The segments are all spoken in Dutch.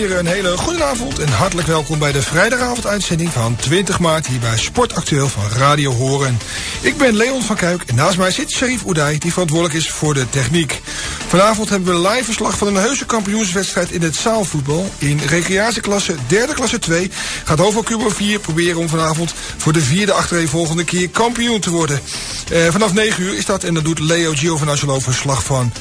weer een hele goede avond en hartelijk welkom bij de vrijdagavond-uitzending van 20 maart hier bij Sportactueel van Radio Horen. Ik ben Leon van Kuik en naast mij zit Sherif Oudai, die verantwoordelijk is voor de techniek. Vanavond hebben we live verslag van een heuse kampioenswedstrijd in het zaalvoetbal. In recreatieklasse, derde klasse 2, gaat HOVO Cubo 4 proberen om vanavond voor de vierde achtereenvolgende keer kampioen te worden. Vanaf 9 uur is dat en dat doet Leo Giovinazzo verslag van.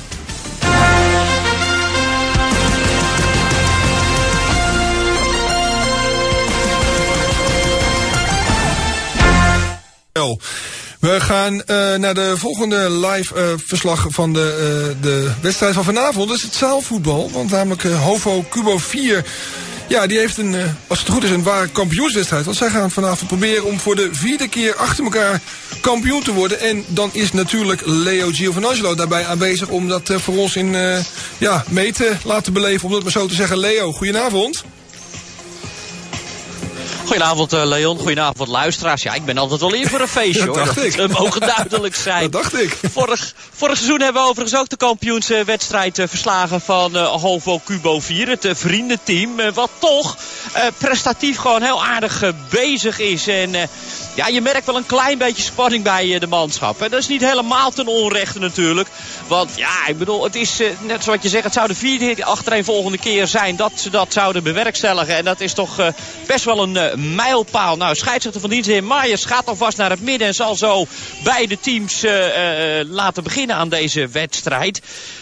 We gaan naar de volgende live verslag van de wedstrijd van vanavond. Dat is het zaalvoetbal, want namelijk HOVO Cubo 4... Ja, die heeft als het goed is, een ware kampioenswedstrijd. Want zij gaan vanavond proberen om voor de vierde keer achter elkaar kampioen te worden. En dan is natuurlijk Leo Giovinazzo daarbij aanwezig om dat voor ons mee te laten beleven. Om dat maar zo te zeggen. Leo, goedenavond. Goedenavond Leon, goedenavond luisteraars. Ja, ik ben altijd wel in voor een feestje hoor. Dat mogen duidelijk zijn. Dat dacht ik. Vorig seizoen hebben we overigens ook de kampioenswedstrijd verslagen van HOVO Cubo 4. Het vriendenteam, wat toch prestatief gewoon heel aardig bezig is. En je merkt wel een klein beetje spanning bij de manschap. En dat is niet helemaal ten onrechte natuurlijk. Want ik bedoel, het is net zoals je zegt, het zou de vierde achtereenvolgende keer zijn dat ze dat zouden bewerkstelligen. En dat is toch best wel een mijlpaal. Nou, scheidsrechter van dienst, heer Maaiers, gaat alvast naar het midden en zal zo beide teams laten beginnen aan deze wedstrijd.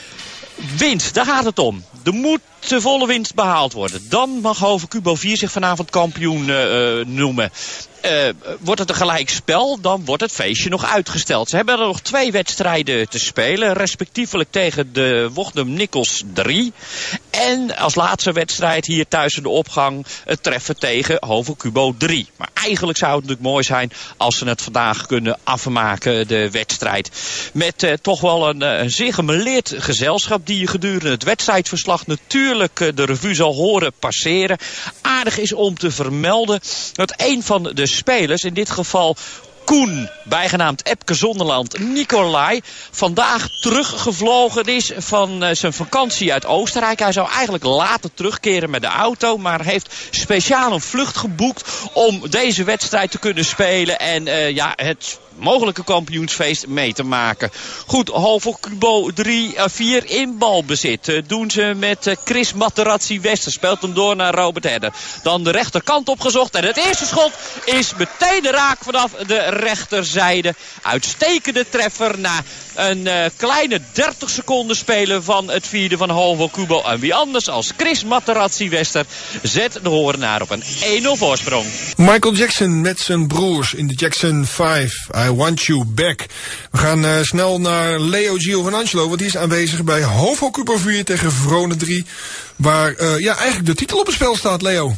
Winst, daar gaat het om. Er moet de volle winst behaald worden. Dan mag HOVO Cubo 4 zich vanavond kampioen noemen. Wordt het een gelijk spel, dan wordt het feestje nog uitgesteld. Ze hebben er nog 2 wedstrijden te spelen. Respectievelijk tegen de Wognum Nikkels 3. En als laatste wedstrijd hier thuis in de opgang het treffen tegen HOVO Cubo 3. Maar eigenlijk zou het natuurlijk mooi zijn als ze het vandaag kunnen afmaken, de wedstrijd. Met toch wel een zeer gemêleerd gezelschap die je gedurende het wedstrijdverslag natuurlijk de revue zal horen passeren. Aardig is om te vermelden dat een van de spelers, in dit geval Koen, bijgenaamd Epke Zonderland Nicolai, vandaag teruggevlogen is van zijn vakantie uit Oostenrijk. Hij zou eigenlijk later terugkeren met de auto, maar heeft speciaal een vlucht geboekt om deze wedstrijd te kunnen spelen en het mogelijke kampioensfeest mee te maken. Goed, HOVO Cubo 4 in balbezit. Doen ze met Chris Materazzi-Wester. Speelt hem door naar Robert Herder. Dan de rechterkant opgezocht. En het eerste schot is meteen raak vanaf de rechterzijde. Uitstekende treffer na een kleine 30 seconden spelen van het vierde van HOVO Cubo. En wie anders als Chris Materazzi-Wester zet de Horenaar op een 1-0 voorsprong. Michael Jackson met zijn broers in de Jackson 5. I Want You Back. We gaan snel naar Leo Giovinazzo, want die is aanwezig bij HOVO Cubo 4 tegen Vrone 3. Waar eigenlijk de titel op het spel staat, Leo.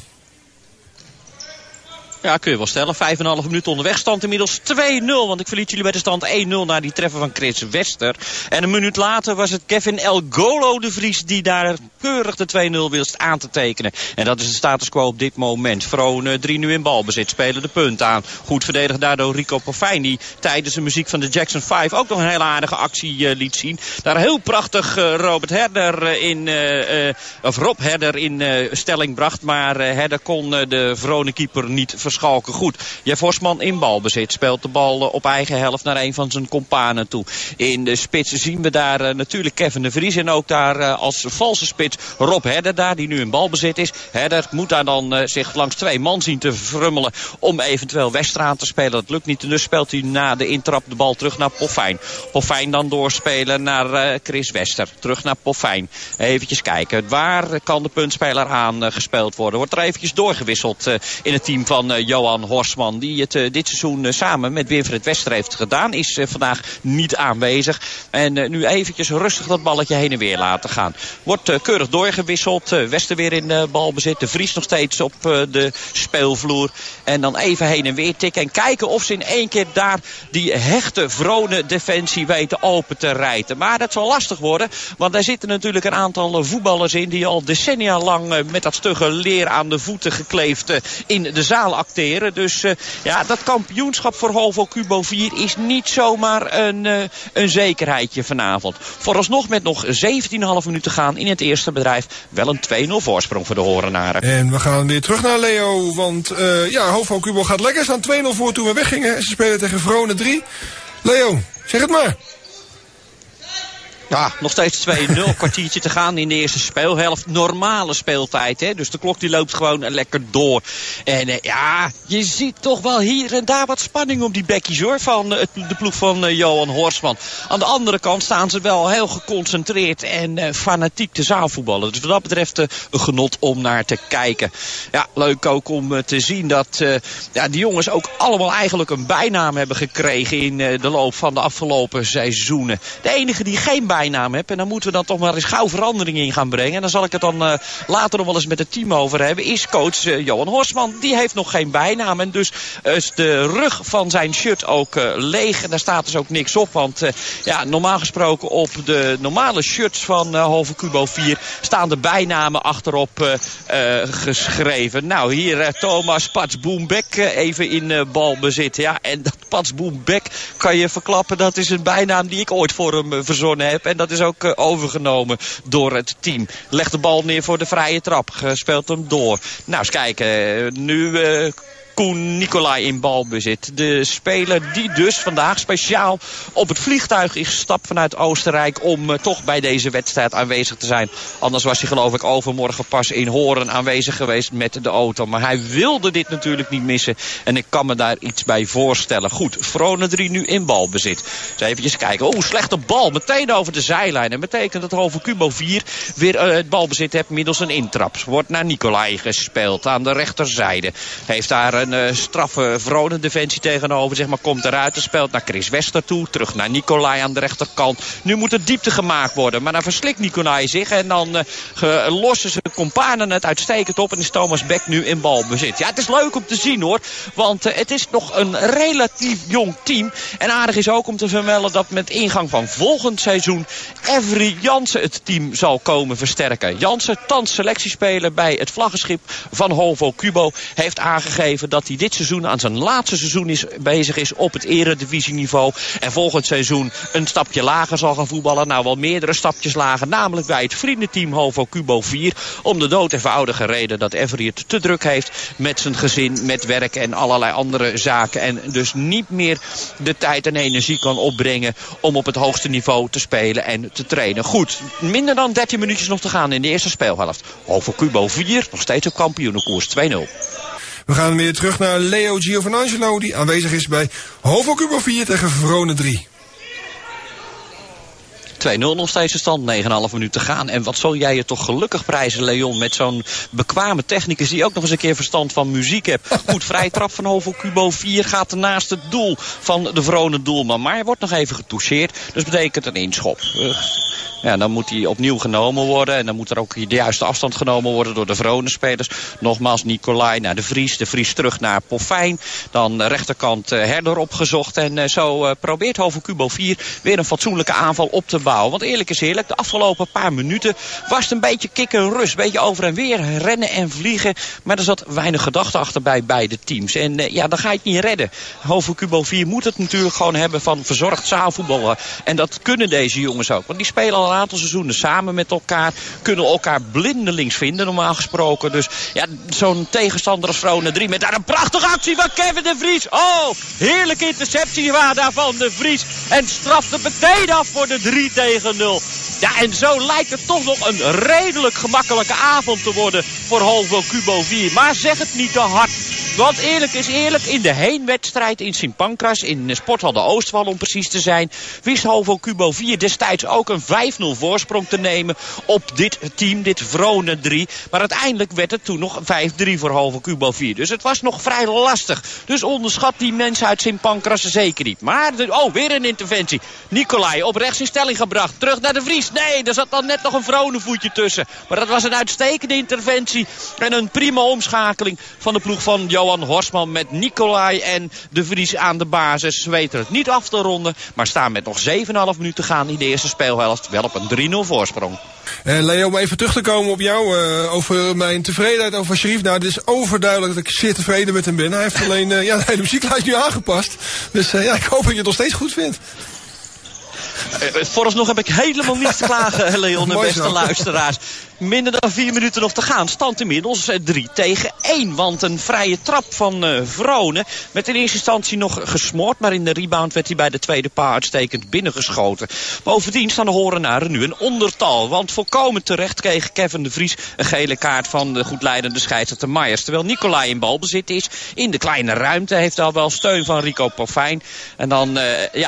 Ja, kun je wel stellen. 5,5 minuten onderweg. Stand inmiddels 2-0. Want ik verliet jullie bij de stand 1-0 na die treffer van Chris Wester. En een minuut later was het Kevin El Golo de Vries die daar keurig de 2-0 wist aan te tekenen. En dat is de status quo op dit moment. Vrone 3 nu in balbezit. Spelen de punt aan. Goed verdedigd daardoor Rico Poffijn, die tijdens de muziek van de Jackson 5 ook nog een hele aardige actie liet zien. Daar heel prachtig Rob Herder in stelling bracht. Maar Herder kon de Vrone keeper niet verschalken. Goed, Jeff Horsman in balbezit. Speelt de bal op eigen helft naar een van zijn companen toe. In de spits zien we daar natuurlijk Kevin de Vries. En ook daar als valse spits Rob Herder daar, die nu in balbezit is. Herder moet daar dan zich langs 2 man zien te frummelen om eventueel Wester aan te spelen. Dat lukt niet. En dus speelt hij na de intrap de bal terug naar Poffijn. Poffijn dan doorspelen naar Chris Wester. Terug naar Poffijn. Eventjes kijken. Waar kan de puntspeler aangespeeld worden? Wordt er eventjes doorgewisseld in het team van Johan Horsman, die het dit seizoen samen met Winfried Wester heeft gedaan. Is vandaag niet aanwezig. En nu eventjes rustig dat balletje heen en weer laten gaan. Wordt keurig doorgewisseld. Wester weer in balbezit. De Vries nog steeds op de speelvloer. En dan even heen en weer tikken. En kijken of ze in één keer daar die hechte Vrone defensie weten open te rijten. Maar dat zal lastig worden. Want daar zitten natuurlijk een aantal voetballers in die al decennia lang met dat stugge leer aan de voeten gekleefd in de zaal acteren. Dus dat kampioenschap voor HOVO Cubo 4 is niet zomaar een zekerheidje vanavond. Vooralsnog met nog 17,5 minuten gaan in het eerste bedrijf. Wel een 2-0 voorsprong voor de Horenaren. En we gaan weer terug naar Leo. Want HOVO Cubo gaat lekker. Staan 2-0 voor toen we weggingen. Ze spelen tegen Vrone 3. Leo, zeg het maar. Ja, nog steeds 2-0. Kwartiertje te gaan in de eerste speelhelft. Normale speeltijd, hè. Dus de klok die loopt gewoon lekker door. En je ziet toch wel hier en daar wat spanning op die bekkies, hoor. Van de ploeg van Johan Horstman. Aan de andere kant staan ze wel heel geconcentreerd en fanatiek te zaalvoetballen. Dus wat dat betreft een genot om naar te kijken. Ja, leuk ook om te zien dat die jongens ook allemaal eigenlijk een bijnaam hebben gekregen in de loop van de afgelopen seizoenen. De enige die geen bijnaam heb, en dan moeten we dan toch maar eens gauw verandering in gaan brengen. En dan zal ik het dan later nog wel eens met het team over hebben. Is coach Johan Horstman. Die heeft nog geen bijnaam. En dus is de rug van zijn shirt ook leeg. En daar staat dus ook niks op. Want normaal gesproken op de normale shirts van HOVO Cubo 4 staan de bijnamen achterop geschreven. Nou, hier Thomas Patsboembek even in balbezit. Ja, en dat Patsboembek kan je verklappen. Dat is een bijnaam die ik ooit voor hem verzonnen heb. En dat is ook overgenomen door het team. Legt de bal neer voor de vrije trap. Speelt hem door. Nou, eens kijken. Nu Koen Nicolai in balbezit. De speler die dus vandaag speciaal op het vliegtuig is gestapt vanuit Oostenrijk om toch bij deze wedstrijd aanwezig te zijn. Anders was hij geloof ik overmorgen pas in Horen aanwezig geweest met de auto. Maar hij wilde dit natuurlijk niet missen. En ik kan me daar iets bij voorstellen. Goed, Vrone 3 nu in balbezit. Dus eventjes kijken. Slechte bal. Meteen over de zijlijn. En betekent dat HOVO Cubo 4 weer het balbezit heeft middels een intrap. Wordt naar Nicolai gespeeld aan de rechterzijde. Heeft daar een straffe Vrone defensie tegenover, zeg maar, komt eruit en speelt naar Chris Wester toe. Terug naar Nicolai aan de rechterkant. Nu moet er diepte gemaakt worden. Maar dan verslikt Nicolai zich en dan lossen ze companen het uitstekend op en is Thomas Beck nu in balbezit. Ja, het is leuk om te zien, hoor. Want het is nog een relatief jong team. En aardig is ook om te vermelden dat met ingang van volgend seizoen Every Jansen het team zal komen versterken. Jansen, thans selectiespeler bij het vlaggenschip van HOVO Cubo, heeft aangegeven dat hij dit seizoen aan zijn laatste seizoen bezig is op het eredivisieniveau. En volgend seizoen een stapje lager zal gaan voetballen. Nou, wel meerdere stapjes lager. Namelijk bij het vriendenteam HOVO Cubo 4. Om de dood eenvoudige reden dat Every het te druk heeft met zijn gezin, met werk en allerlei andere zaken. En dus niet meer de tijd en energie kan opbrengen om op het hoogste niveau te spelen en te trainen. Goed, minder dan 13 minuutjes nog te gaan in de eerste speelhelft. HOVO Cubo 4, nog steeds op kampioenenkoers 2-0. We gaan weer terug naar Leo Giovanangelo, die aanwezig is bij HOVO Cubo 4 tegen Vrone 3. 2-0 nog steeds de stand, 9,5 minuten te gaan. En wat zal jij je toch gelukkig prijzen, Leon, met zo'n bekwame technicus die ook nog eens een keer verstand van muziek heeft. Goed, vrije trap van HOVO Cubo 4 gaat naast het doel van de Vrone doelman. Maar hij wordt nog even getoucheerd, dus betekent een inschop. Ja, dan moet hij opnieuw genomen worden. En dan moet er ook de juiste afstand genomen worden door de Vrone-spelers. Nogmaals Nicolai naar de Vries. De Vries terug naar Poffijn. Dan rechterkant Herder opgezocht. En zo probeert HOVO Cubo 4 weer een fatsoenlijke aanval op te bouwen. Want eerlijk is eerlijk, de afgelopen paar minuten was het een beetje kick en rust. Een beetje over en weer rennen en vliegen. Maar er zat weinig gedachte achter bij beide teams. En dan ga je het niet redden. HOVO Cubo 4 moet het natuurlijk gewoon hebben van verzorgd zaalvoetballen. En dat kunnen deze jongens ook. Want die spelen al een aantal seizoenen samen met elkaar. Kunnen elkaar blindelings vinden normaal gesproken. Dus ja, zo'n tegenstander als Vrone 3 met daar een prachtige actie van Kevin de Vries. Oh, heerlijke interceptie daar van de Vries. En straft het meteen af voor de 3-0. Ja, en zo lijkt het toch nog een redelijk gemakkelijke avond te worden voor HOVO Cubo 4. Maar zeg het niet te hard. Want eerlijk is eerlijk, in de heenwedstrijd in Sint Pancras, in Sporthal de Oostwal om precies te zijn, wist HOVO Cubo 4 destijds ook een 5-0 voorsprong te nemen op dit team, dit Vrone 3. Maar uiteindelijk werd het toen nog 5-3 voor HOVO Cubo 4. Dus het was nog vrij lastig. Dus onderschat die mensen uit Sint Pancras zeker niet. Maar, weer een interventie. Nicolai op rechts in stelling gebracht. Terug naar de Vries. Nee, er zat dan net nog een Vrone voetje tussen. Maar dat was een uitstekende interventie. En een prima omschakeling van de ploeg van Johan Horstman met Nicolai en de Vries aan de basis. Ze weten het niet af te ronden, maar staan met nog 7,5 minuten gaan in de eerste speelhelft wel op een 3-0 voorsprong. Leo, om even terug te komen op jou over mijn tevredenheid over Sherif. Nou, het is overduidelijk dat ik zeer tevreden met hem ben. Hij heeft alleen de hele muzieklijst nu aangepast. Dus ik hoop dat je het nog steeds goed vindt. Vooralsnog heb ik helemaal niets te klagen, Leon en beste luisteraars. Minder dan 4 minuten nog te gaan. Stand inmiddels 3-1. Want een vrije trap van Vronen. Met in eerste instantie nog gesmoord. Maar in de rebound werd hij bij de tweede paal uitstekend binnengeschoten. Bovendien staan de Horenaren nu een ondertal. Want volkomen terecht kreeg Kevin de Vries een gele kaart van de goedleidende scheidsrechter Myers. Terwijl Nicolai in balbezit is. In de kleine ruimte heeft al wel steun van Rico Poffijn. En dan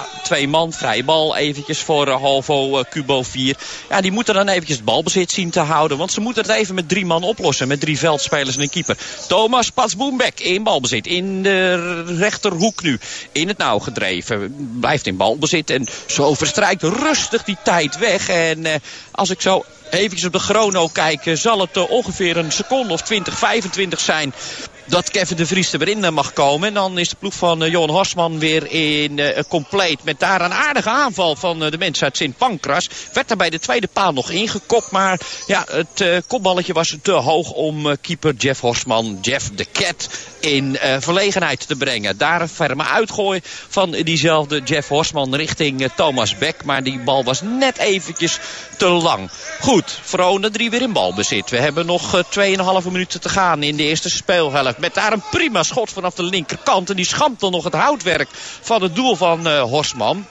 2 man, vrije bal eventjes voor Halvo Cubo 4. Ja, die moeten dan eventjes het balbezit zien te houden. Want ze moeten het even met 3 man oplossen. Met 3 veldspelers en een keeper. Thomas Patsboembek in balbezit. In de rechterhoek nu. In het nauw gedreven. Blijft in balbezit. En zo verstrijkt rustig die tijd weg. En als ik zo eventjes op de chrono kijk, zal het ongeveer een seconde of 20, 25 zijn dat Kevin de Vries er weer in mag komen. En dan is de ploeg van Johan Horsman weer in compleet. Met daar een aardige aanval van de mensen uit Sint Pancras. Werd daar bij de tweede paal nog ingekopt. Maar ja, het kopballetje was te hoog om keeper Jeff Horsman, Jeff de Cat, in verlegenheid te brengen. Daar een ferme uitgooi van diezelfde Jeff Horsman richting Thomas Beck. Maar die bal was net eventjes te lang. Goed, Vronen 3 weer in balbezit. We hebben nog 2,5 minuten te gaan in de eerste speelhelft. Met daar een prima schot vanaf de linkerkant. En die schampt dan nog het houtwerk van het doel van Horsman.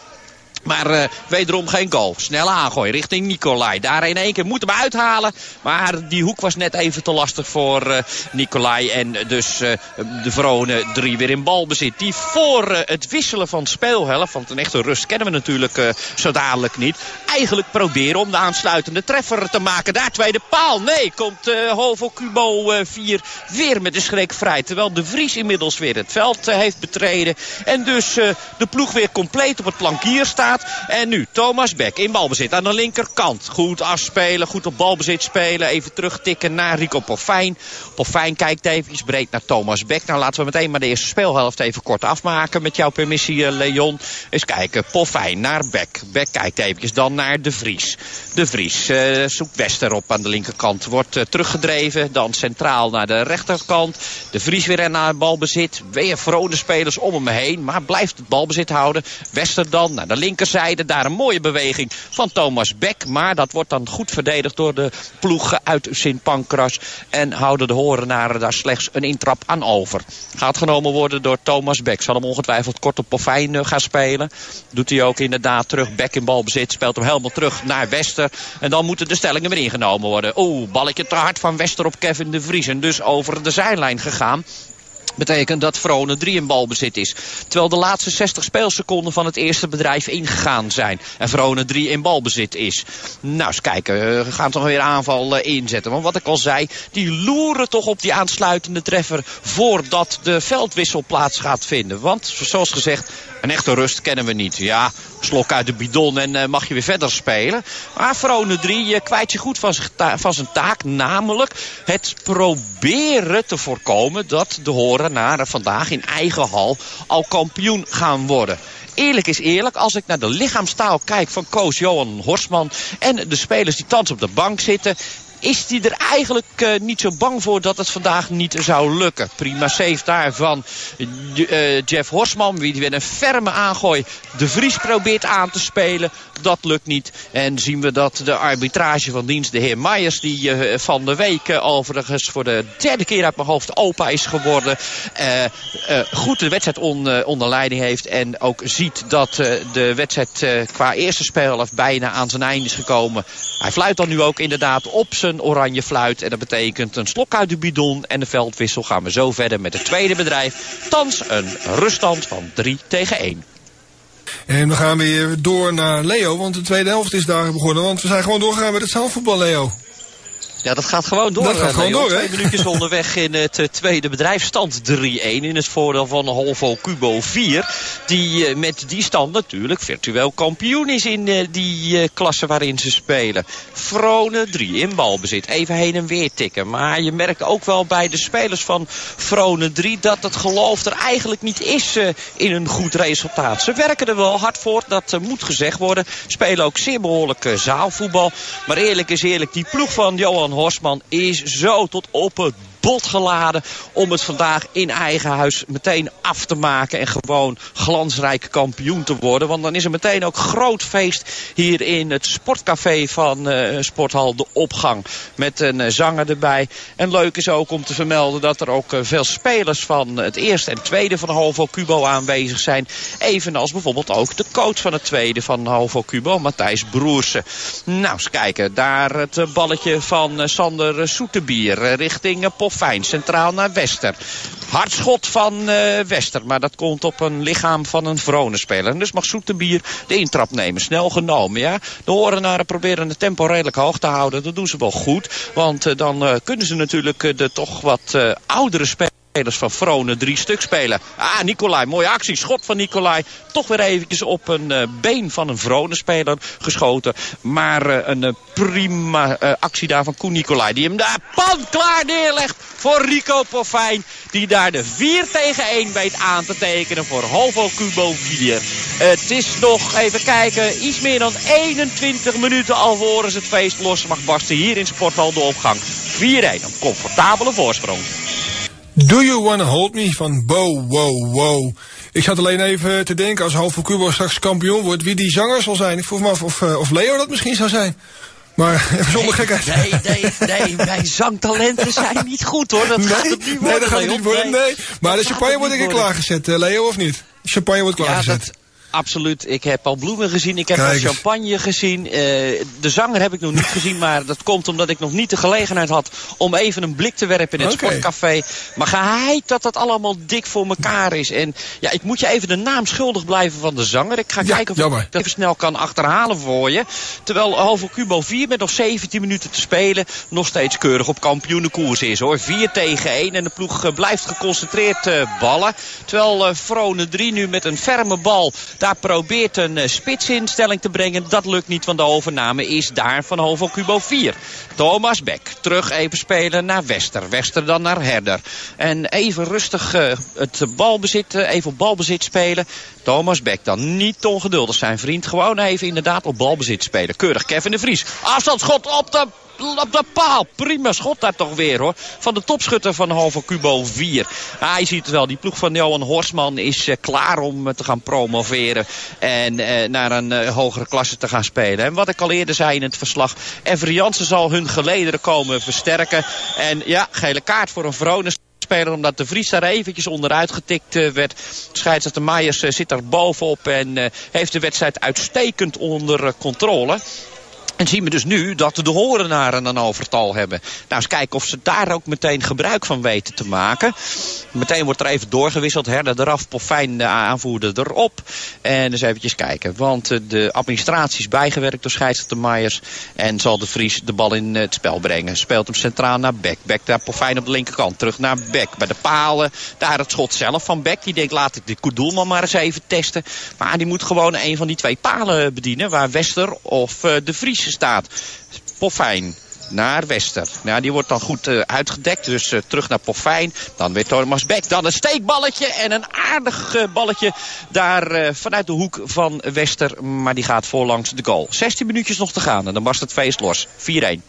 Maar wederom geen goal. Snelle aangooi richting Nicolai. Daar in één keer moet hem uithalen. Maar die hoek was net even te lastig voor Nicolai. En dus de Vronen 3 weer in balbezit. Die voor het wisselen van speelhelft. Want een echte rust kennen we natuurlijk zo dadelijk niet. Eigenlijk proberen om de aansluitende treffer te maken. Daar tweede paal. Nee, komt Halvo Cubo 4 weer met de schrik vrij. Terwijl de Vries inmiddels weer het veld heeft betreden. En dus de ploeg weer compleet op het plankier staat. En nu Thomas Beck in balbezit aan de linkerkant. Goed afspelen, goed op balbezit spelen. Even terugtikken naar Rico Poffijn. Poffijn kijkt eventjes breed naar Thomas Beck. Nou, laten we meteen maar de eerste speelhelft even kort afmaken. Met jouw permissie, Leon. Eens kijken, Poffijn naar Beck. Beck kijkt eventjes dan naar de Vries. De Vries zoekt Wester op aan de linkerkant. Wordt teruggedreven, dan centraal naar de rechterkant. De Vries weer naar balbezit. Weer Vronen spelers om hem heen. Maar blijft het balbezit houden. Wester dan naar de linkerzijde. Daar een mooie beweging van Thomas Beck. Maar dat wordt dan goed verdedigd door de ploeg uit Sint Pancras. En houden de Horenaren daar slechts een intrap aan over. Gaat genomen worden door Thomas Beck. Zal hem ongetwijfeld kort op Poffijn gaan spelen. Doet hij ook inderdaad terug. Beck in balbezit. Speelt hem helemaal terug naar Wester. En dan moeten de stellingen weer ingenomen worden. Balletje te hard van Wester op Kevin de Vries. En dus over de zijlijn gegaan. Betekent dat Vronen 3 in balbezit is. Terwijl de laatste 60 speelseconden van het eerste bedrijf ingegaan zijn. En Vronen 3 in balbezit is. Nou, eens kijken. We gaan toch weer aanval inzetten. Want wat ik al zei, die loeren toch op die aansluitende treffer voordat de veldwissel plaats gaat vinden. Want, zoals gezegd, een echte rust kennen we niet. Ja, slok uit de bidon en mag je weer verder spelen. Maar Vronen 3 kwijt je goed van zijn taak. Namelijk het proberen te voorkomen dat de Horenaren vandaag in eigen hal al kampioen gaan worden. Eerlijk is eerlijk, als ik naar de lichaamstaal kijk van coach Johan Horsman en de spelers die thans op de bank zitten, is hij er eigenlijk niet zo bang voor dat het vandaag niet zou lukken. Prima save daar van Jeff Horsman. Wie weer een ferme aangooi de Vries probeert aan te spelen. Dat lukt niet. En zien we dat de arbitrage van dienst, de heer Myers, die van de week overigens voor de 3e keer uit mijn hoofd opa is geworden, goed de wedstrijd onder leiding heeft. En ook ziet dat de wedstrijd qua eerste speelhelft bijna aan zijn einde is gekomen. Hij fluit dan nu ook inderdaad op zijn oranje fluit. En dat betekent een slok uit de bidon. En de veldwissel gaan we zo verder met het tweede bedrijf. Thans een ruststand van 3-1. En we gaan weer door naar Leo, want de tweede helft is daar begonnen. Want we zijn gewoon doorgegaan met het zaalvoetbal, Leo. Ja, dat gaat gewoon door. Dat gaat gewoon door, 2 minuutjes onderweg in het tweede bedrijfsstand 3-1 in het voordeel van Holvo Cubo 4. Die met die stand natuurlijk virtueel kampioen is in die klasse waarin ze spelen. Vrone 3 in balbezit. Even heen en weer tikken. Maar je merkt ook wel bij de spelers van Vrone 3 dat het geloof er eigenlijk niet is in een goed resultaat. Ze werken er wel hard voor, dat moet gezegd worden. Spelen ook zeer behoorlijk zaalvoetbal. Maar eerlijk is eerlijk, die ploeg van Johan Horstman is zo tot op het bot geladen om het vandaag in eigen huis meteen af te maken en gewoon glansrijk kampioen te worden. Want dan is er meteen ook groot feest hier in het sportcafé van Sporthal De Opgang. Met een zanger erbij. En leuk is ook om te vermelden dat er ook veel spelers van het eerste en tweede van Holvo Cubo aanwezig zijn. Evenals bijvoorbeeld ook de coach van het tweede van Holvo Cubo, Matthijs Broersen. Nou, eens kijken. Daar het balletje van Sander Soetebier richting Poffijn, centraal naar Wester. Hard schot van Wester, maar dat komt op een lichaam van een Vrone-speler. En dus mag Soetebier de intrap nemen. Snel genomen, ja. De Horenaren proberen het tempo redelijk hoog te houden. Dat doen ze wel goed, want dan kunnen ze natuurlijk de toch wat oudere spelers van Vrone 3 stuk spelen. Ah, Nicolai, mooie actie. Schot van Nicolai. Toch weer eventjes op een been van een Vrone-speler geschoten. Maar een prima actie daar van Koen Nicolai. Die hem daar klaar neerlegt voor Rico Poffijn. Die daar de 4-1 weet aan te tekenen voor Holvo Cubo 4. Het is nog, even kijken, iets meer dan 21 minuten alvorens het feest los mag barsten hier in Sporthal De Opgang. 4-1, een comfortabele voorsprong. Do You Wanna Hold Me van Bo Wow Wow. Ik zat alleen even te denken als Holvo Cubo straks kampioen wordt wie die zanger zal zijn. Ik vroeg me af of Leo dat misschien zou zijn. Maar even zonder gekheid. Nee, mijn zangtalenten zijn niet goed hoor. Dat gaat het niet worden. Nee, dat gaat het niet worden. Nee. Maar de champagne wordt een keer klaargezet, Leo, of niet? De champagne wordt klaargezet. Ja, absoluut. Ik heb al bloemen gezien. Ik heb al champagne gezien. De zanger heb ik nog niet gezien. Maar dat komt omdat ik nog niet de gelegenheid had om even een blik te werpen in het sportcafé. Maar geheid dat dat allemaal dik voor elkaar is. En ja, ik moet je even de naam schuldig blijven van de zanger. Ik ga kijken of ik dat even snel kan achterhalen voor je. Terwijl Holvo Cubo 4 met nog 17 minuten te spelen nog steeds keurig op kampioenenkoers is hoor. 4-1 en de ploeg blijft geconcentreerd ballen. Terwijl Vrone 3 nu met een ferme bal daar probeert een spitsinstelling te brengen. Dat lukt niet, want de overname is daar van Holvo Cubo 4. Thomas Beck terug even spelen naar Wester. Wester dan naar Herder. En even rustig het balbezit, even op balbezit spelen. Thomas Beck dan niet ongeduldig zijn vriend. Gewoon even inderdaad op balbezit spelen. Keurig Kevin de Vries. Afstandsschot op de paal. Prima schot daar toch weer hoor. Van de topschutter van Holvo Cubo 4. Je ziet het wel. Die ploeg van Johan Horstman is klaar om te gaan promoveren. En naar een hogere klasse te gaan spelen. En wat ik al eerder zei in het verslag. Evert Jansen zal hun gelederen komen versterken. En ja, gele kaart voor een Vrone speler, omdat de Vries daar eventjes onderuit getikt werd. Scheidsrechter Meijers zit daar bovenop en heeft de wedstrijd uitstekend onder controle. En zien we dus nu dat de Horenaren een overtal hebben. Nou, eens kijken of ze daar ook meteen gebruik van weten te maken. Meteen wordt er even doorgewisseld. Herder eraf, Poffijn de aanvoerder erop. En dus eventjes kijken. Want de administratie is bijgewerkt door scheidsrechter Meijers. En zal de Vries de bal in het spel brengen. Speelt hem centraal naar Beck. Beck daar Poffijn op de linkerkant. Terug naar Beck. Bij de palen. Daar het schot zelf van Beck. Die denkt, laat ik de doelman maar eens even testen. Maar die moet gewoon een van die twee palen bedienen. Waar Wester of de Vries staat. Poffijn naar Wester. Nou, die wordt dan goed uitgedekt. Dus terug naar Poffijn. Dan weer Thomas Beck. Dan een steekballetje. En een aardig balletje daar vanuit de hoek van Wester. Maar die gaat voorlangs de goal. 16 minuutjes nog te gaan. En dan barst het feest los. 4-1.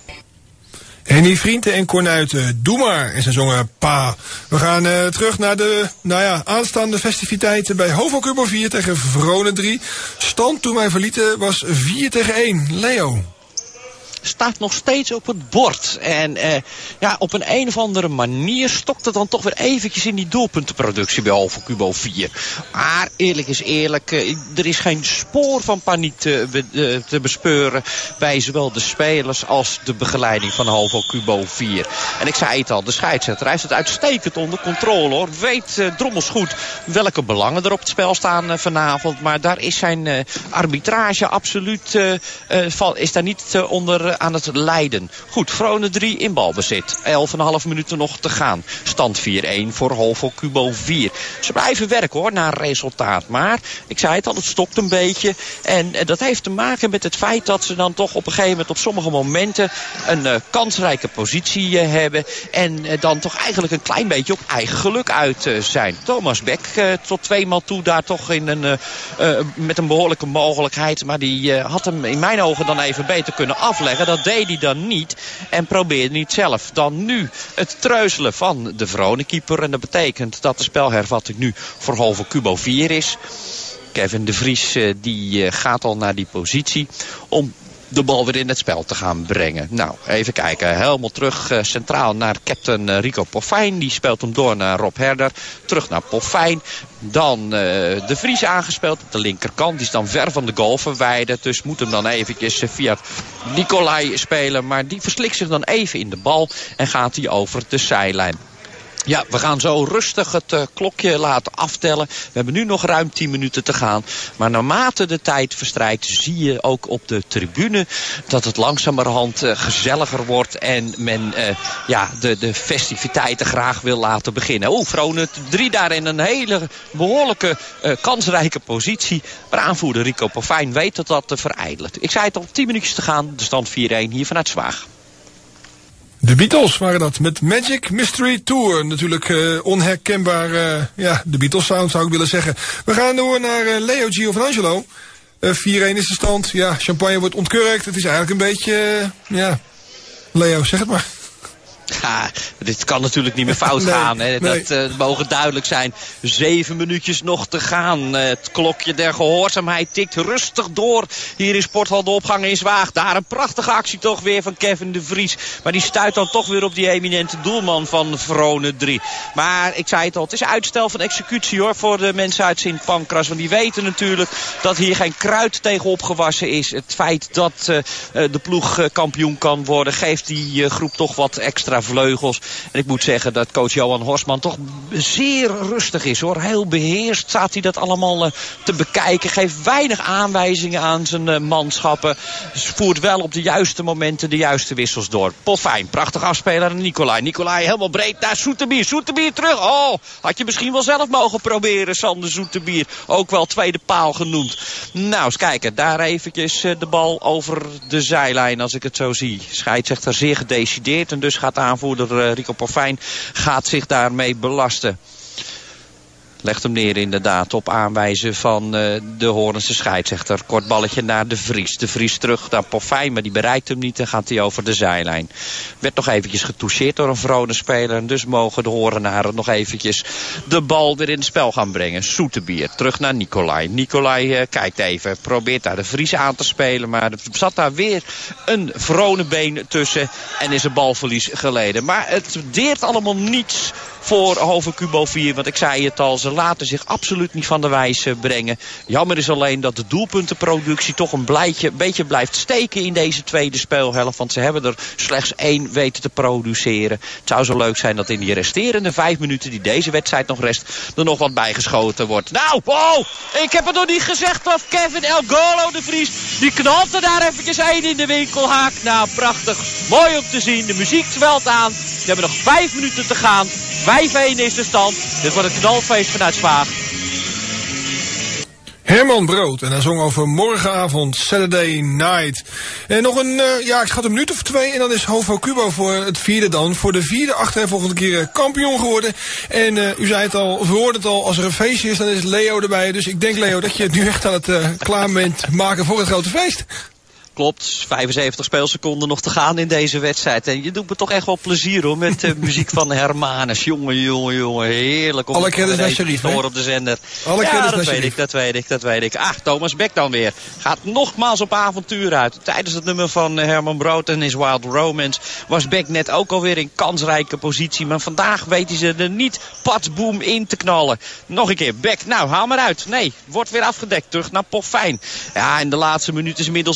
Henny Vrienden en Cornuiten, doe maar. En ze zongen Pa. We gaan terug naar de aanstaande festiviteiten bij Holvo Cubo 4 tegen Vrone 3. Stand toen wij verlieten was 4-1. Leo. Staat nog steeds op het bord. En op een of andere manier stokt het dan toch weer eventjes in die doelpuntenproductie bij Holvo Cubo 4. Maar eerlijk is eerlijk, er is geen spoor van paniek te bespeuren bij zowel de spelers als de begeleiding van Holvo Cubo 4. En ik zei het al, de scheidsrechter heeft het uitstekend onder controle hoor. Weet drommels goed welke belangen er op het spel staan vanavond. Maar daar is zijn arbitrage absoluut is daar niet onder anderen aan het leiden. Goed, Vronen 3 in balbezit. 11,5 minuten nog te gaan. Stand 4-1 voor HoVo Cubo 4. Ze blijven werken hoor, naar resultaat. Maar, ik zei het al, het stokt een beetje. En dat heeft te maken met het feit dat ze dan toch op een gegeven moment op sommige momenten een kansrijke positie hebben. En dan toch eigenlijk een klein beetje op eigen geluk uit zijn. Thomas Beck tot 2 maal toe daar toch in met een behoorlijke mogelijkheid. Maar die had hem in mijn ogen dan even beter kunnen afleggen. Dat deed hij dan niet. En probeerde niet zelf. Dan nu het treuzelen van de Vronekeeper. En dat betekent dat de spelhervatting nu voor HoVo Cubo 4 is. Kevin de Vries die gaat al naar die positie om de bal weer in het spel te gaan brengen. Nou, even kijken. Helemaal terug centraal naar captain Rico Poffijn. Die speelt hem door naar Rob Herder. Terug naar Poffijn. Dan de Vries aangespeeld op de linkerkant. Die is dan ver van de goal verwijderd. Dus moet hem dan eventjes via Nicolai spelen. Maar die verslikt zich dan even in de bal. En gaat hij over de zijlijn. Ja, we gaan zo rustig het klokje laten aftellen. We hebben nu nog ruim 10 minuten te gaan. Maar naarmate de tijd verstrijkt zie je ook op de tribune dat het langzamerhand gezelliger wordt. En men de festiviteiten graag wil laten beginnen. Vronen 3 daar in een hele behoorlijke kansrijke positie. Maar aanvoerder Rico Poffijn weet dat te verijdelen. Ik zei het al, 10 minuutjes te gaan. De stand 4-1 hier vanuit Zwaag. De Beatles waren dat met Magic Mystery Tour. Natuurlijk onherkenbaar, de Beatles sound zou ik willen zeggen. We gaan door naar Leo Giovanangelo. 4-1 is de stand. Ja, champagne wordt ontkurkt. Het is eigenlijk een beetje, Leo, zeg het maar. Ja, dit kan natuurlijk niet meer fout gaan. Hè. Nee. Dat mogen duidelijk zijn. 7 minuutjes nog te gaan. Het klokje der gehoorzaamheid tikt rustig door. Hier in Sporthal de Opgang in Zwaag. Daar een prachtige actie toch weer van Kevin de Vries. Maar die stuit dan toch weer op die eminente doelman van Vronen 3. Maar ik zei het al, het is uitstel van executie hoor. Voor de mensen uit Sint Pancras. Want die weten natuurlijk dat hier geen kruid tegen opgewassen is. Het feit dat de ploeg kampioen kan worden. Geeft die groep toch wat extra vleugels. En ik moet zeggen dat coach Johan Horsman toch zeer rustig is hoor. Heel beheerst staat hij dat allemaal te bekijken. Geeft weinig aanwijzingen aan zijn manschappen. Voert wel op de juiste momenten de juiste wissels door. Poffijn, prachtig afspeler aan Nicolai. Nicolai helemaal breed naar Soeterbier. Soeterbier terug. Oh, had je misschien wel zelf mogen proberen, Sander Soeterbier. Ook wel tweede paal genoemd. Nou, eens kijken. Daar eventjes de bal over de zijlijn als ik het zo zie. Scheidsrechter zeer gedecideerd en dus gaat aanvoerder Rico Poffijn gaat zich daarmee belasten. Legt hem neer inderdaad op aanwijzen van de Hoornse scheidsrechter. Kort balletje naar de Vries. De Vries terug naar Poffijn, maar die bereikt hem niet en gaat hij over de zijlijn. Werd nog eventjes getoucheerd door een Vronen speler. En dus mogen de Horenaren nog eventjes de bal weer in het spel gaan brengen. Soeterbier terug naar Nicolai. Nicolai kijkt even, probeert daar de Vries aan te spelen. Maar er zat daar weer een Vronenbeen tussen en is een balverlies geleden. Maar het deert allemaal niets voor HoVo Cubo 4. Want ik zei het al, ze laten zich absoluut niet van de wijs brengen. Jammer is alleen dat de doelpuntenproductie toch een beetje blijft steken in deze tweede speelhelft. Want ze hebben er slechts 1 weten te produceren. Het zou zo leuk zijn dat in die resterende 5 minuten die deze wedstrijd nog rest, er nog wat bijgeschoten wordt. Nou, wow! Ik heb het nog niet gezegd of Kevin El Golo de Vries, die knalt er daar eventjes 1 in de winkelhaak. Nou, prachtig. Mooi om te zien. De muziek zwelt aan. We hebben nog 5 minuten te gaan. 5-1 is de stand. Dit wordt een knalfeest vanuit Zwaag. Herman Brood. En hij zong over morgenavond, Saturday night. En nog een, ik schat een minuut of 2. En dan is HoVo Cubo voor het 4e dan. Voor de 4e achtervolgende keer kampioen geworden. En u zei het al, of we hoorden het al, als er een feestje is, dan is Leo erbij. Dus ik denk, Leo, dat je het nu echt aan het klaar bent maken voor het grote feest. Klopt, 75 speelseconden nog te gaan in deze wedstrijd. En je doet me toch echt wel plezier hoor, met de muziek van Hermanus. Jongen, heerlijk. Om alle kennis naar Sharif, te horen op de zender. Alle kennis naar Sharif. Dat weet ik. Thomas Beck dan weer. Gaat nogmaals op avontuur uit. Tijdens het nummer van Herman Brood en His Wild Romance was Beck net ook alweer in kansrijke positie. Maar vandaag weet hij ze er niet patsboom in te knallen. Nog een keer, Beck, nou haal maar uit. Nee, wordt weer afgedekt. Terug naar Poffijn. Ja, en de laatste minuut is inmiddels ingegaan.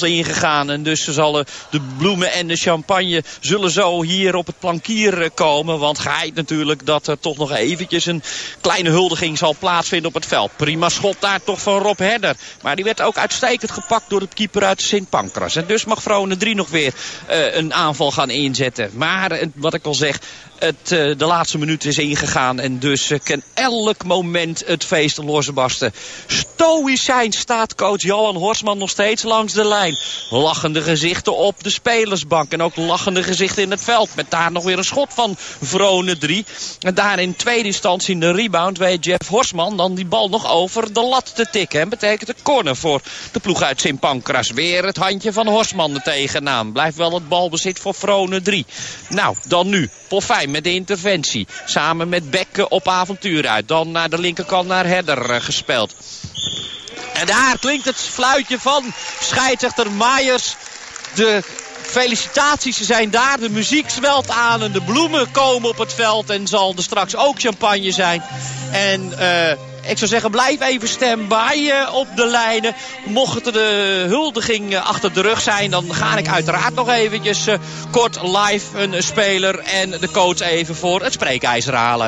ingegaan. En dus zullen de bloemen en de champagne zullen zo hier op het plankier komen. Want geheid natuurlijk dat er toch nog eventjes een kleine huldiging zal plaatsvinden op het veld. Prima schot daar toch van Rob Herder. Maar die werd ook uitstekend gepakt door de keeper uit Sint Pancras. En dus mag Vrone 3 nog weer een aanval gaan inzetten. Maar wat ik al zeg, de laatste minuut is ingegaan. En dus kan elk moment het feest losbarsten. Stoïcijn staat coach Johan Horsman nog steeds langs de lijn. Lachende gezichten op de spelersbank. En ook lachende gezichten in het veld. Met daar nog weer een schot van Vrone 3. En daar in tweede instantie in de rebound weet Jeff Horsman dan die bal nog over de lat te tikken. En betekent een corner voor de ploeg uit Sint Pancras. Weer het handje van Horsman er tegenaan. Blijft wel het balbezit voor Vrone 3. Nou, dan nu. Polfijn met de interventie. Samen met Beck op avontuur uit. Dan naar de linkerkant naar Herder gespeeld. En daar klinkt het fluitje van scheidsrechter Majers. De felicitaties zijn daar. De muziek zwelt aan en de bloemen komen op het veld. En zal er straks ook champagne zijn. En ik zou zeggen, blijf even stand-by op de lijnen. Mocht er de huldiging achter de rug zijn, dan ga ik uiteraard nog eventjes kort live een speler en de coach even voor het spreekijzer halen.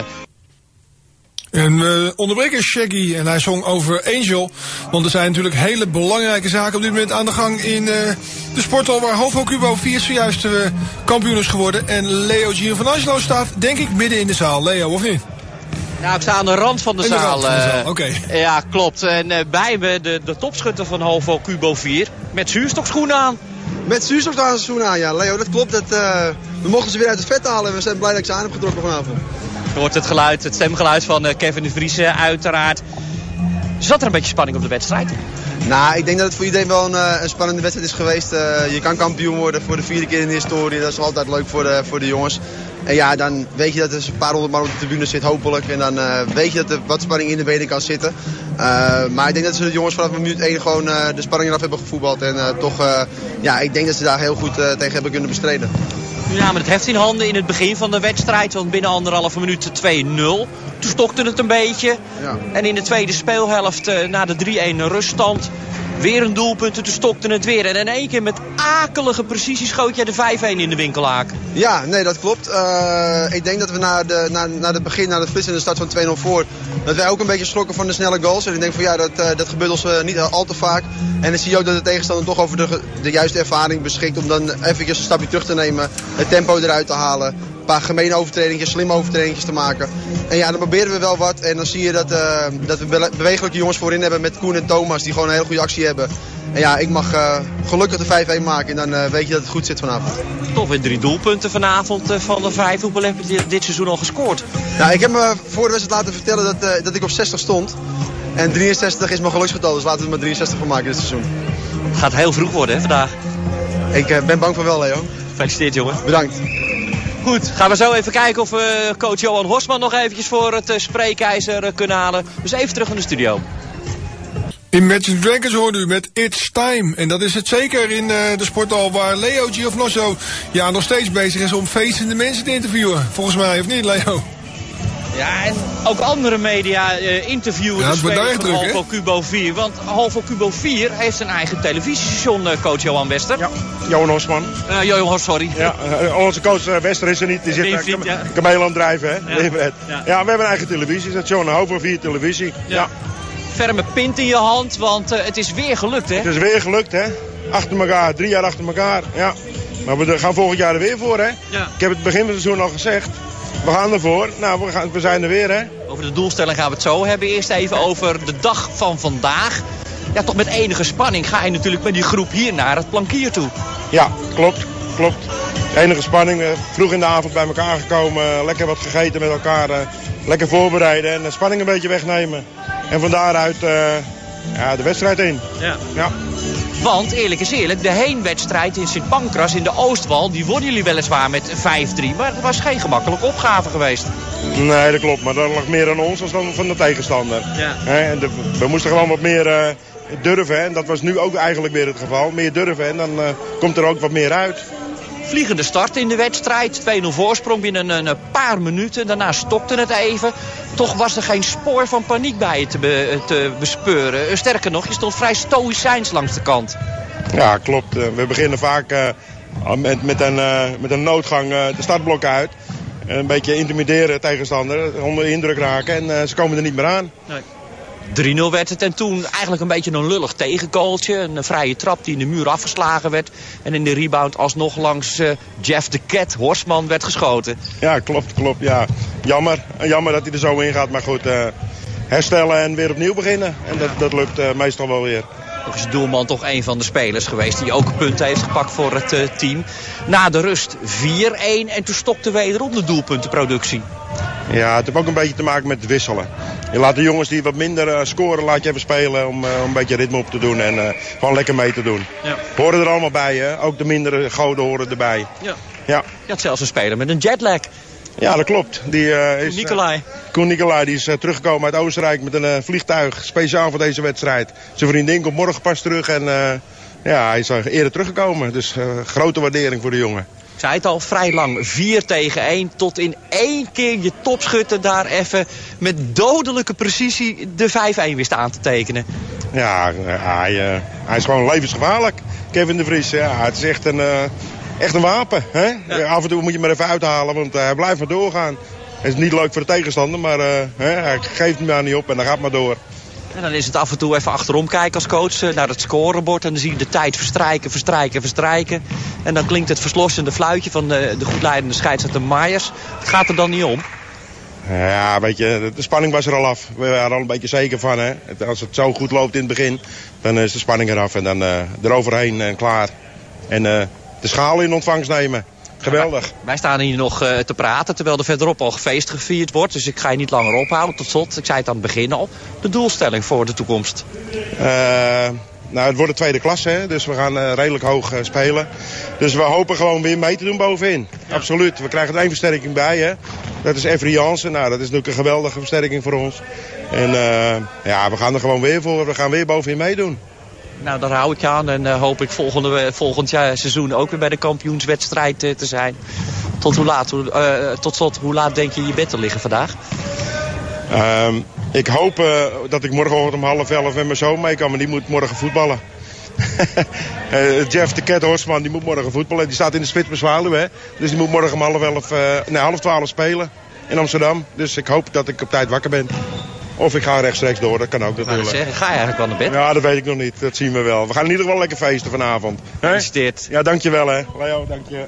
En we onderbreken Shaggy en hij zong over Angel. Want er zijn natuurlijk hele belangrijke zaken op dit moment aan de gang in de sporthal waar HOVO Cubo 4 zojuist kampioen is geworden. En Leo Giovanangelo staat denk ik midden in de zaal. Leo, of niet? Ja, ik sta aan de rand van de zaal. Oké. Ja, klopt. En bij me de topschutter van HOVO Cubo 4 met zuurstofschoenen aan. Met zuurstofschoenen aan, ja. Leo, dat klopt. We mochten ze weer uit het vet halen en we zijn blij dat ik ze aan heb getrokken vanavond. Je hoort het stemgeluid van Kevin de Vries uiteraard. Zat er een beetje spanning op de wedstrijd? Nou, ik denk dat het voor iedereen wel een spannende wedstrijd is geweest. Je kan kampioen worden voor de 4e keer in de historie. Dat is altijd leuk voor de jongens. En ja, dan weet je dat er een paar honderd man op de tribune zit, hopelijk. En dan weet je dat er wat spanning in de benen kan zitten. Maar ik denk dat ze de jongens vanaf minuut 1 gewoon de spanning eraf hebben gevoetbald. En ik denk dat ze daar heel goed tegen hebben kunnen bestreden. Nu namen het heft in handen in het begin van de wedstrijd. Want binnen 1,5 minuut 2-0. Toen stokte het een beetje. Ja. En in de tweede speelhelft na de 3-1 ruststand. Weer een doelpunt en toen stokte het weer. En in één keer met akelige precisie schoot jij de 5-1 in de winkelhaak. Ja, nee, dat klopt. Ik denk dat we na het begin, na de flitsende start van 2-0 voor, dat wij ook een beetje schrokken van de snelle goals. En ik denk van ja, dat gebeurt ons niet al te vaak. En dan zie je ook dat de tegenstander toch over de juiste ervaring beschikt om dan eventjes een stapje terug te nemen. Het tempo eruit te halen. Een paar gemene overtredingjes, slimme overtredingjes te maken. En ja, dan proberen we wel wat. En dan zie je dat we bewegelijke jongens voorin hebben met Koen en Thomas die gewoon een hele goede actie hebben. En ja, ik mag gelukkig de 5-1 maken en dan weet je dat het goed zit vanavond. Toch weer 3 doelpunten vanavond van de 5. Hoeveel heb je dit seizoen al gescoord? Nou, ik heb me voor de wedstrijd laten vertellen dat ik op 60 stond. En 63 is mijn geluksgetal, dus laten we er maar 63 van maken dit seizoen. Het gaat heel vroeg worden hè, vandaag. Ik ben bang van wel, Leo. Gefeliciteerd, jongen. Bedankt. Goed, gaan we zo even kijken of we coach Johan Horsman nog eventjes voor het spreekijzer kunnen halen. Dus even terug naar de studio. Imagine Dragons hoorde u met It's Time. En dat is het zeker in de sporthal waar Leo Giovanangelo nog steeds bezig is om feestende mensen te interviewen. Volgens mij, of niet, Leo? Ja, en ook andere media interviewen de spelers van HOVO Cubo 4. Want HOVO Cubo 4 heeft een eigen televisiestation, coach Johan Wester. Ja, Johan Horsman. Johan, sorry. Ja, onze coach Wester is er niet. Die zit kameel aan het drijven, hè. Ja. We hebben een eigen televisiestation, HOVO 4 televisie. Ja. Ferme pint in je hand, want het is weer gelukt, hè? Het is weer gelukt, hè. Achter elkaar, 3 jaar achter elkaar, ja. Maar we gaan volgend jaar er weer voor, hè. Ja. Ik heb het begin van het seizoen al gezegd. We gaan ervoor. Nou, we zijn er weer, hè. Over de doelstelling gaan we het zo hebben. Eerst even over de dag van vandaag. Ja, toch met enige spanning ga je natuurlijk met die groep hier naar het plankier toe. Ja, klopt. Enige spanning. Vroeg in de avond bij elkaar gekomen. Lekker wat gegeten met elkaar. Lekker voorbereiden en de spanning een beetje wegnemen. En van daaruit de wedstrijd in. Ja. Want, eerlijk is eerlijk, de heenwedstrijd in Sint Pancras in de Oostwal, die wonnen jullie weliswaar met 5-3. Maar het was geen gemakkelijke opgave geweest. Nee, dat klopt. Maar dat lag meer aan ons dan van de tegenstander. Ja. En we moesten gewoon wat meer durven. En dat was nu ook eigenlijk weer het geval. Meer durven en dan komt er ook wat meer uit. Vliegende start in de wedstrijd. 2-0 voorsprong binnen een paar minuten. Daarna stokte het even. Toch was er geen spoor van paniek bij je te bespeuren. Sterker nog, je stond vrij stoïcijns langs de kant. Ja, klopt. We beginnen vaak met een noodgang de startblokken uit. Een beetje intimideren tegenstander, onder indruk raken en ze komen er niet meer aan. Nee. 3-0 werd het en toen eigenlijk een beetje een lullig tegengoaltje. Een vrije trap die in de muur afgeslagen werd. En in de rebound alsnog langs Jeff de Cat, Horstman, werd geschoten. Ja, klopt. Ja. Jammer dat hij er zo in gaat, maar goed. Herstellen en weer opnieuw beginnen. En dat lukt meestal wel weer. Ook is de doelman toch een van de spelers geweest die ook punten heeft gepakt voor het team. Na de rust 4-1 en toen stopte wederom de doelpuntenproductie. Ja, het heeft ook een beetje te maken met wisselen. Je laat de jongens die wat minder scoren, laat je even spelen om een beetje ritme op te doen en gewoon lekker mee te doen. Ja. Horen er allemaal bij, hè? Ook de mindere goden horen erbij. Ja. Je had zelfs een speler met een jetlag. Ja, dat klopt. Koen Nicolai die is teruggekomen uit Oostenrijk met een vliegtuig speciaal voor deze wedstrijd. Zijn vriendin komt morgen pas terug en hij is eerder teruggekomen. Dus grote waardering voor de jongen. Ik zei het al, vrij lang 4-1 tot in 1 keer je topschutter daar even met dodelijke precisie de 5-1 wist aan te tekenen. Ja, hij is gewoon levensgevaarlijk, Kevin de Vries. Ja, het is echt een wapen. Hè? Ja. Af en toe moet je maar even uithalen, want hij blijft maar doorgaan. Het is niet leuk voor de tegenstander, maar hij geeft hem maar niet op en dan gaat maar door. En dan is het af en toe even achterom kijken als coach naar het scorebord. En dan zie je de tijd verstrijken. En dan klinkt het verslossende fluitje van de goedleidende scheidsrechter Myers. Het gaat er dan niet om. Ja, weet je, de spanning was er al af. We waren er al een beetje zeker van. Hè? Als het zo goed loopt in het begin, dan is de spanning eraf. En dan eroverheen en klaar. En de schaal in ontvangst nemen. Geweldig. Wij staan hier nog te praten terwijl er verderop al feest gevierd wordt. Dus ik ga je niet langer ophouden. Tot slot, ik zei het aan het begin al, de doelstelling voor de toekomst. Het wordt de tweede klasse, hè? Dus we gaan redelijk hoog spelen. Dus we hopen gewoon weer mee te doen bovenin. Ja. Absoluut. We krijgen er 1 versterking bij. Hè? Dat is Every Jansen. Nou, dat is natuurlijk een geweldige versterking voor ons. En we gaan er gewoon weer voor. We gaan weer bovenin meedoen. Nou, daar hou ik je aan en hoop ik volgend seizoen ook weer bij de kampioenswedstrijd te zijn. Tot slot, hoe laat denk je in je bed te liggen vandaag? Ik hoop dat ik morgenochtend om 10:30 met mijn zoon mee kan, maar die moet morgen voetballen. Jeff de Cat Horstman, die moet morgen voetballen. Die staat in de Spits bij Zwaluwe, hè? Dus die moet morgen om 11:30 spelen in Amsterdam. Dus ik hoop dat ik op tijd wakker ben. Of ik ga rechtstreeks door, dat kan ook natuurlijk. Ga je eigenlijk wel naar bed? Ja, dat weet ik nog niet. Dat zien we wel. We gaan in ieder geval lekker feesten vanavond. Gefeliciteerd. Ja, dankjewel hè. Leo, dank je.